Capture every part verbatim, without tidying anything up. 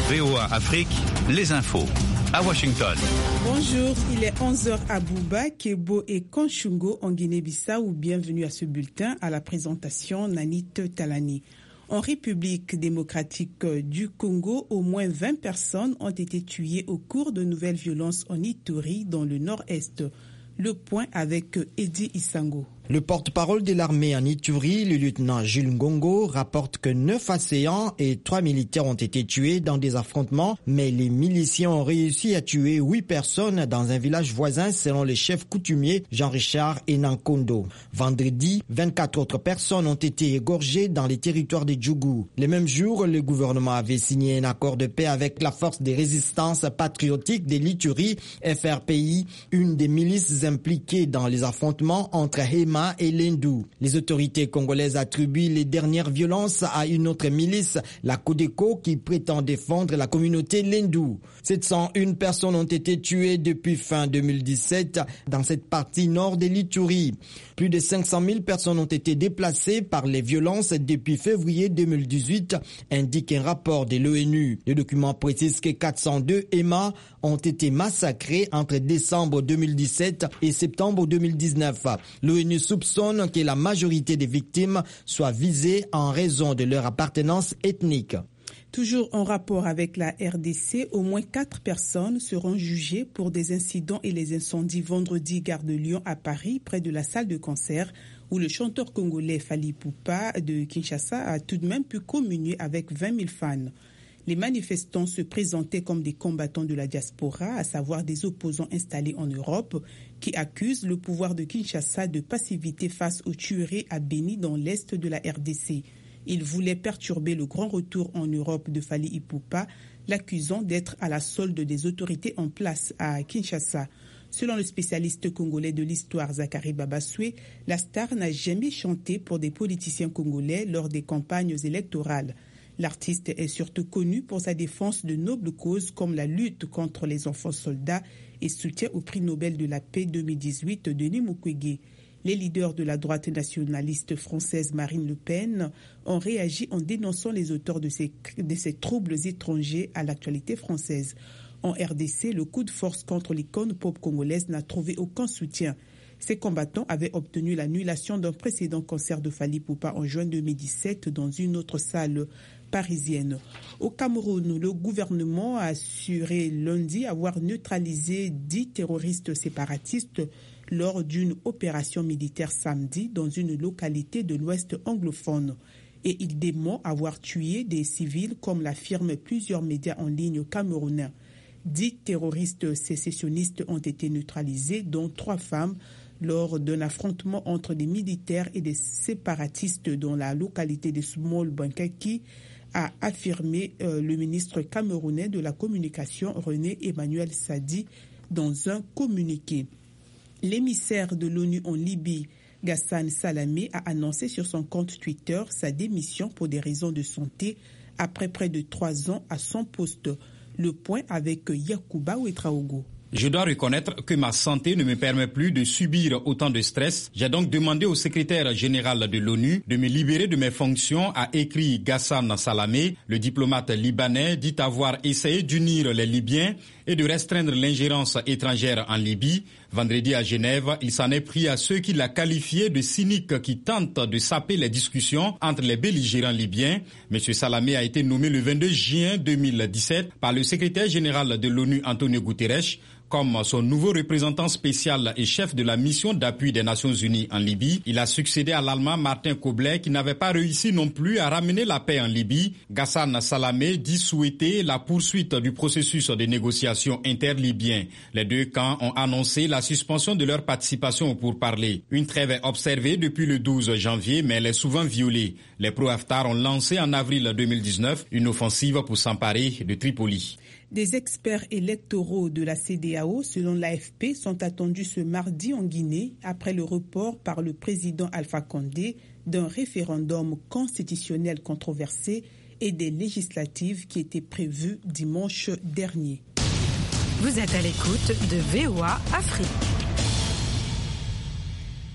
V O A Afrique, les infos. À Washington. Bonjour, il est onze heures à Bouba, Kebo et Kanchungo en Guinée-Bissau. Bienvenue à ce bulletin. À la présentation, Nanit Talani. En République démocratique du Congo, au moins vingt personnes ont été tuées au cours de nouvelles violences en Ituri, dans le nord-est. Le point avec Eddie Isango. Le porte-parole de l'armée en Ituri, le lieutenant Jules Ngongo, rapporte que neuf assaillants et trois militaires ont été tués dans des affrontements, mais les miliciens ont réussi à tuer huit personnes dans un village voisin selon le chef coutumier Jean-Richard Enankondo. Vendredi, vingt-quatre autres personnes ont été égorgées dans les territoires de Djougou. Le même jour, le gouvernement avait signé un accord de paix avec la force de résistance patriotique de l'Ituri, F R P I, une des milices impliquées dans les affrontements entre Hema et Lendou. Les autorités congolaises attribuent les dernières violences à une autre milice, la Codeco, qui prétend défendre la communauté Lendou. sept cent une personnes ont été tuées depuis fin deux mille dix-sept dans cette partie nord de l'Ituri. Plus de cinq cent mille personnes ont été déplacées par les violences depuis février deux mille dix-huit, indique un rapport de l'ONU. Le document précise que quatre cent deux Hema ont été massacrés entre décembre deux mille dix-sept et septembre deux mille dix-neuf. L'ONU soupçonne que la majorité des victimes soient visées en raison de leur appartenance ethnique. Toujours en rapport avec la R D C, au moins quatre personnes seront jugées pour des incidents et les incendies vendredi gare de Lyon à Paris, près de la salle de concert, où le chanteur congolais Fally Ipupa de Kinshasa a tout de même pu communier avec vingt mille fans. Les manifestants se présentaient comme des combattants de la diaspora, à savoir des opposants installés en Europe, qui accusent le pouvoir de Kinshasa de passivité face aux tueries à Beni dans l'est de la R D C. Ils voulaient perturber le grand retour en Europe de Fally Ipupa, l'accusant d'être à la solde des autorités en place à Kinshasa. Selon le spécialiste congolais de l'histoire Zachary Babasoué, la star n'a jamais chanté pour des politiciens congolais lors des campagnes électorales. L'artiste est surtout connu pour sa défense de nobles causes comme la lutte contre les enfants soldats et soutien au prix Nobel de la paix deux mille dix-huit de Denis Mukwege. Les leaders de la droite nationaliste française Marine Le Pen ont réagi en dénonçant les auteurs de ces, de ces troubles étrangers à l'actualité française. En R D C, le coup de force contre l'icône pop congolaise n'a trouvé aucun soutien. Ces combattants avaient obtenu l'annulation d'un précédent concert de Fally Ipupa en juin deux mille dix-sept dans une autre salle parisienne. Au Cameroun, le gouvernement a assuré lundi avoir neutralisé dix terroristes séparatistes lors d'une opération militaire samedi dans une localité de l'Ouest anglophone. Et il dément avoir tué des civils, comme l'affirment plusieurs médias en ligne camerounais. Dix terroristes sécessionnistes ont été neutralisés, dont trois femmes, lors d'un affrontement entre des militaires et des séparatistes dans la localité de Small Bankaki, a affirmé euh, le ministre camerounais de la communication René Emmanuel Sadi dans un communiqué. L'émissaire de l'ONU en Libye, Ghassan Salamé, a annoncé sur son compte Twitter sa démission pour des raisons de santé après près de trois ans à son poste. Le point avec Yacouba Ouetraogo. Je dois reconnaître que ma santé ne me permet plus de subir autant de stress. J'ai donc demandé au secrétaire général de l'ONU de me libérer de mes fonctions, a écrit Ghassan Salamé. Le diplomate libanais dit avoir essayé d'unir les Libyens et de restreindre l'ingérence étrangère en Libye. Vendredi à Genève, il s'en est pris à ceux qui l'a qualifié de cynique qui tentent de saper les discussions entre les belligérants libyens. M. Salamé a été nommé le vingt-deux juin deux mille dix-sept par le secrétaire général de l'ONU Antonio Guterres comme son nouveau représentant spécial et chef de la mission d'appui des Nations Unies en Libye. Il a succédé à l'Allemand Martin Kobler qui n'avait pas réussi non plus à ramener la paix en Libye. Ghassan Salamé dit souhaiter la poursuite du processus de négociation interlibyen. Les deux camps ont annoncé la suspension de leur participation au pourparlers. Une trêve est observée depuis le douze janvier, mais elle est souvent violée. Les pro-Haftar ont lancé en avril deux mille dix-neuf une offensive pour s'emparer de Tripoli. Des experts électoraux de la C E D E A O, selon l'A F P, sont attendus ce mardi en Guinée après le report par le président Alpha Condé d'un référendum constitutionnel controversé et des législatives qui étaient prévues dimanche dernier. Vous êtes à l'écoute de V O A Afrique.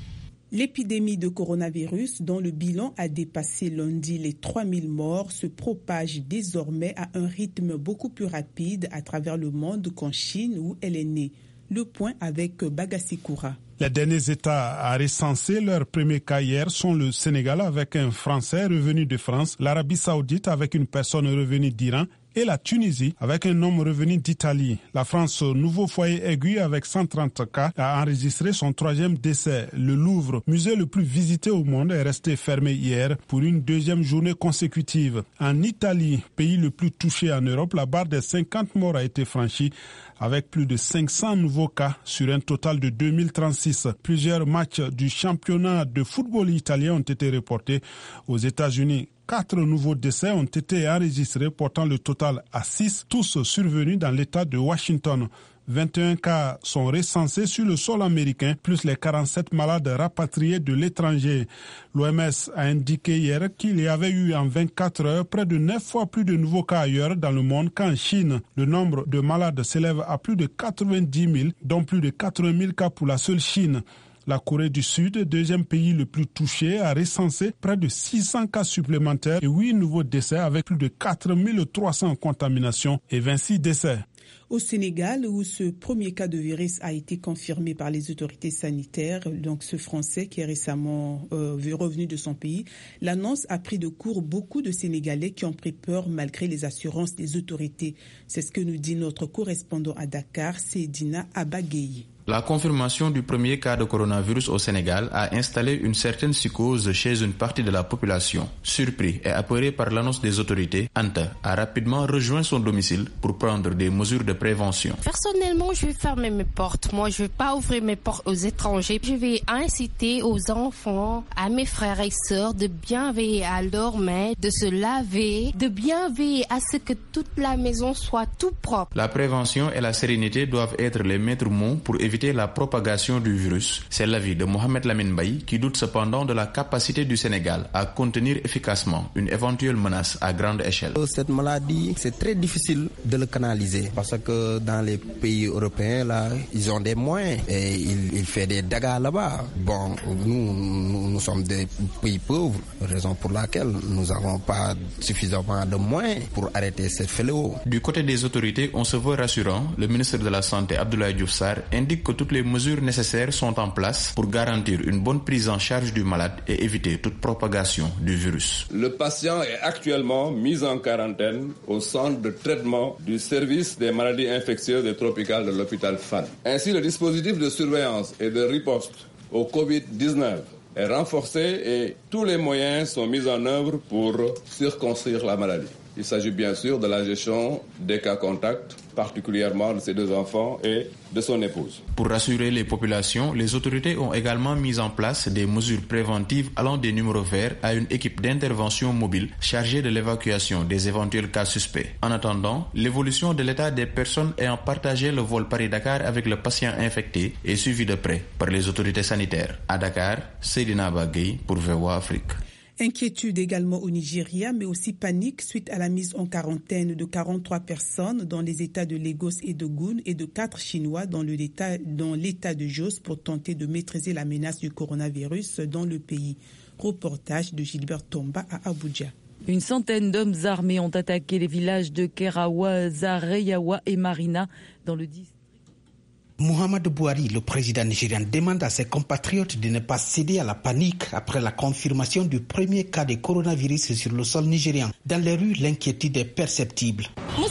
L'épidémie de coronavirus, dont le bilan a dépassé lundi les trois mille morts, se propage désormais à un rythme beaucoup plus rapide à travers le monde qu'en Chine où elle est née. Le point avec Bagassi Koura. Les derniers États à recenser leur premier cas hier sont le Sénégal avec un Français revenu de France, l'Arabie Saoudite avec une personne revenue d'Iran et la Tunisie avec un homme revenu d'Italie. La France, nouveau foyer aigu avec cent trente cas, a enregistré son troisième décès. Le Louvre, musée le plus visité au monde, est resté fermé hier pour une deuxième journée consécutive. En Italie, pays le plus touché en Europe, la barre des cinquante morts a été franchie avec plus de cinq cents nouveaux cas sur un total de deux mille trente-six. Plusieurs matchs du championnat de football italien ont été reportés aux États-Unis. Quatre nouveaux décès ont été enregistrés, portant le total à six, tous survenus dans l'État de Washington. vingt et un cas sont recensés sur le sol américain, plus les quarante-sept malades rapatriés de l'étranger. L'O M S a indiqué hier qu'il y avait eu en vingt-quatre heures près de neuf fois plus de nouveaux cas ailleurs dans le monde qu'en Chine. Le nombre de malades s'élève à plus de quatre-vingt-dix mille, dont plus de quatre-vingt mille cas pour la seule Chine. La Corée du Sud, deuxième pays le plus touché, a recensé près de six cents cas supplémentaires et huit nouveaux décès avec plus de quatre mille trois cents contaminations et vingt-six décès. Au Sénégal, où ce premier cas de virus a été confirmé par les autorités sanitaires, donc ce Français qui est récemment euh, revenu de son pays, l'annonce a pris de court beaucoup de Sénégalais qui ont pris peur malgré les assurances des autorités. C'est ce que nous dit notre correspondant à Dakar, Seydina Abagueyi. La confirmation du premier cas de coronavirus au Sénégal a installé une certaine psychose chez une partie de la population. Surpris et apeuré par l'annonce des autorités, Anta a rapidement rejoint son domicile pour prendre des mesures de prévention. Personnellement, je vais fermer mes portes. Moi, je ne vais pas ouvrir mes portes aux étrangers. Je vais inciter aux enfants, à mes frères et sœurs de bien veiller à leurs mains, de se laver, de bien veiller à ce que toute la maison soit tout propre. La prévention et la sérénité doivent être les maîtres mots pour éviter la propagation du virus. C'est l'avis de Mohamed Lamine Baye qui doute cependant de la capacité du Sénégal à contenir efficacement une éventuelle menace à grande échelle. Cette maladie, c'est très difficile de le canaliser parce que dans les pays européens, là, ils ont des moyens et il, il fait des dégâts là-bas. Bon, nous, nous, nous sommes des pays pauvres, raison pour laquelle nous n'avons pas suffisamment de moyens pour arrêter ce fléau. Du côté des autorités, on se veut rassurant. Le ministre de la Santé, Abdoulaye Diouf Sarr, indique que toutes les mesures nécessaires sont en place pour garantir une bonne prise en charge du malade et éviter toute propagation du virus. Le patient est actuellement mis en quarantaine au centre de traitement du service des maladies infectieuses et tropicales de l'hôpital Fann. Ainsi, le dispositif de surveillance et de riposte au covid dix-neuf est renforcé et tous les moyens sont mis en œuvre pour circonscrire la maladie. Il s'agit bien sûr de la gestion des cas contacts, particulièrement de ses deux enfants et de son épouse. Pour rassurer les populations, les autorités ont également mis en place des mesures préventives allant des numéros verts à une équipe d'intervention mobile chargée de l'évacuation des éventuels cas suspects. En attendant, l'évolution de l'état des personnes ayant partagé le vol Paris-Dakar avec le patient infecté est suivie de près par les autorités sanitaires. À Dakar, Seydina Abagueyi pour V O A Afrique. Inquiétude également au Nigeria, mais aussi panique suite à la mise en quarantaine de quarante-trois personnes dans les États de Lagos et de Gun et de quatre Chinois dans l'État, dans l'État de Jos pour tenter de maîtriser la menace du coronavirus dans le pays. Reportage de Gilbert Tomba à Abuja. Une centaine d'hommes armés ont attaqué les villages de Kerawa, Zareyawa et Marina dans le district. Muhammadu Buhari, le président nigérian, demande à ses compatriotes de ne pas céder à la panique après la confirmation du premier cas de coronavirus sur le sol nigérian. Dans les rues, l'inquiétude est perceptible.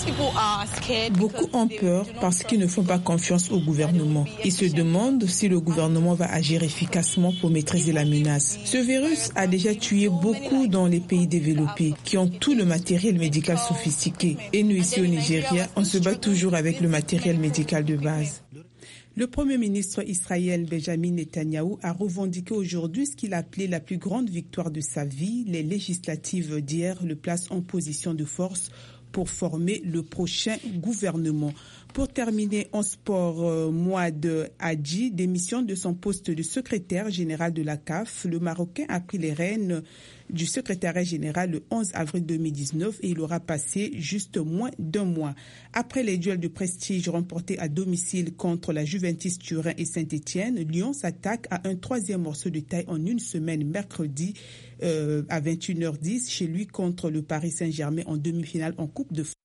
Beaucoup ont peur parce qu'ils ne font pas confiance au gouvernement. Ils se demandent si le gouvernement va agir efficacement pour maîtriser la menace. Ce virus a déjà tué beaucoup dans les pays développés qui ont tout le matériel médical sophistiqué. Et nous, ici au Nigeria, on se bat toujours avec le matériel médical de base. Le Premier ministre israélien Benjamin Netanyahou a revendiqué aujourd'hui ce qu'il a appelé la plus grande victoire de sa vie. Les législatives d'hier le placent en position de force pour former le prochain gouvernement. Pour terminer en sport, euh, Mouad Hadji démissionne de son poste de secrétaire général de la C A F. Le Marocain a pris les rênes du secrétariat général le onze avril deux mille dix-neuf et il aura passé juste moins d'un mois. Après les duels de prestige remportés à domicile contre la Juventus Turin et Saint-Étienne, Lyon s'attaque à un troisième morceau de taille en une semaine mercredi euh, à vingt et une heures dix chez lui contre le Paris Saint-Germain en demi-finale en Coupe de France.